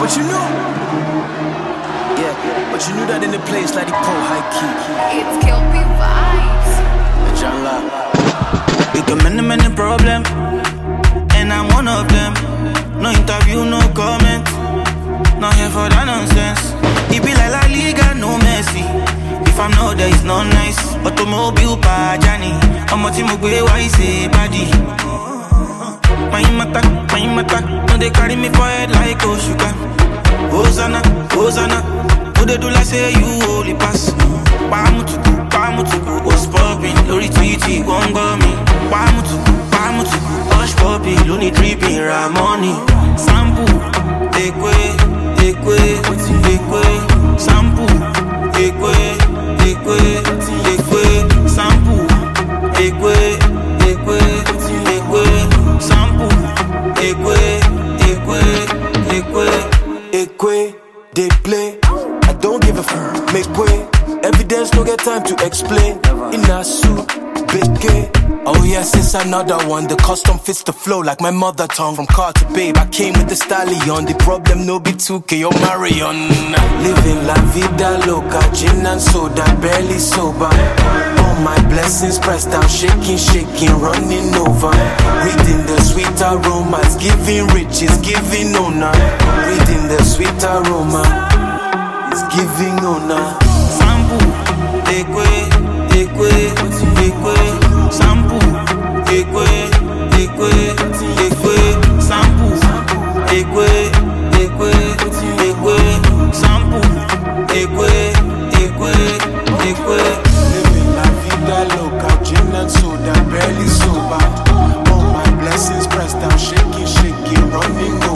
But you knew. Yeah, but you knew that in the place like the pro high key. It's Kelpie Vibes. John La. You got many problems, and I'm one of them. No interview, no comment. Not here for that nonsense. It be like La Liga, no Messi. If I'm not there, it's not nice. Automobile pa Johnny. I'm a team of why say body. My mata. No, they carry me for head like Oshuka. Hosanna. Who they do like say you holy pass. Pamutuku, what's poppin'? Lori Titi, gon' go me. Pamutuku, hush poppy, Looney dripping, Ramoni. Sample, ekwe. Sample, ekwe. Sample, ekwe. Sample, Ekwe, they play. I don't give a fuck. Make way. Evidence no get time to explain. In a suit, beke. Oh yes, it's another one. The custom fits the flow like my mother tongue. From car to babe, I came with the stallion. The problem no be 2K or Marion. Living la vida loca, gin and soda, barely sober. All my blessings pressed down, shaking, running over. Reading the sweet aroma, it's giving riches, giving honor. Reading the sweet aroma, it's giving honor. Sample, ekwe. Sample, ekwe. Sample, ekwe. Sample, ekwe. Living la vida loca, gin and soda, barely sober. All my blessings pressed down, shaking, running over.